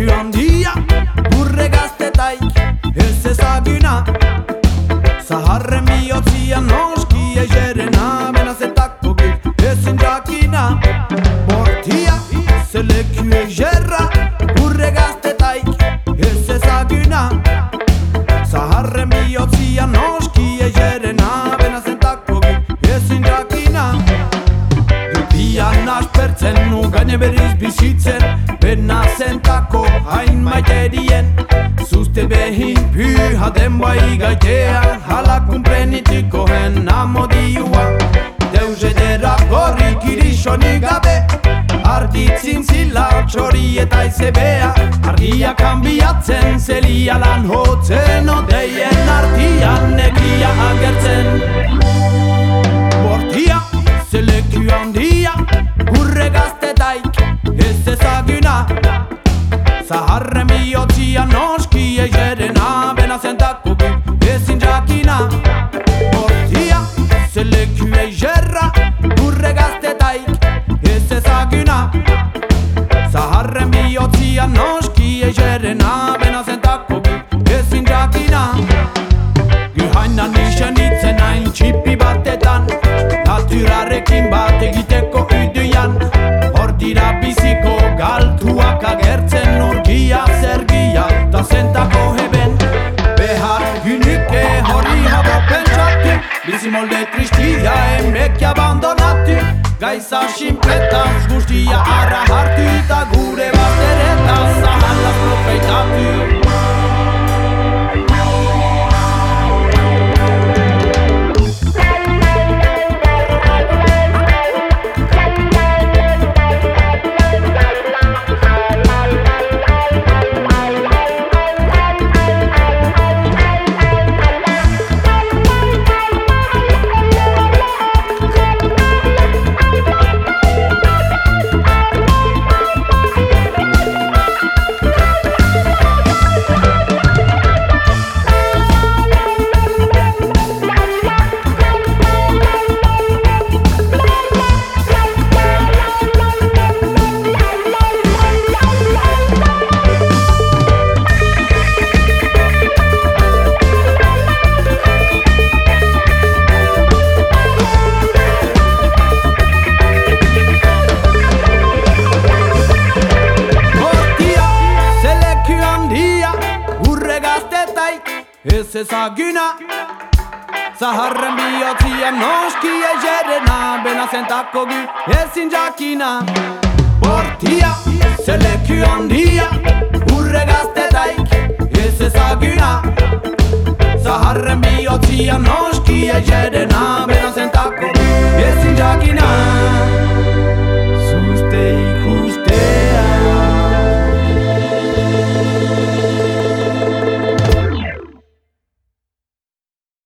handia, urre gaztetaik ez ezaguna. Zaharren bihotzia noski egerena, benazetako gik ezin jakina. Bortia, zeleku egerra, urre gaztetaik ez ezaguna. Zaharren bihotzia noski egerena, benazetako gik ezin jakina. Dupian aspertzen nu gaine berriz bizitzen, benazentako hain maiterien. Zuzte behin pyha denboi gaitean, hala kumprenitikoen amodioa. Deus edera gorrik irisonik gabe, arditzin zila txori eta izebea. Argia kanbiatzen, zelia lan hotzen, odeien artian negia agertzen. Bortia, zeleku handia, urre gaztetaik ez ezaguna. Zaharren bihotzia noski egerena, benazentako gik ezin jakina. Bortia, zeleku egerra, urre gaztetaik ez ezaguna. Zaharren bihotzia noski egerena, benazentako gik ezin jakina. Gihainan nixenitzen hain txipi batetan, naturarekin bat egiteko uduian. Hor dira biziko galtuak agertzen, urgia zergia ta zentako heben. Behar gynike hori habo pentsatu, bizi molde tristia emek abandonatu. Gaiza sinpletaz guztia arra hartu, eta gure bazteretaz zahalaz profeitatu. Ez ezaguna. Zaharren bihotzia noski egerena, benazentako gik ezin jakina. Bortia, zeleku handia, urre gaztetaik ez ezaguna. Zaharren bihotzia noski egerena, benazentako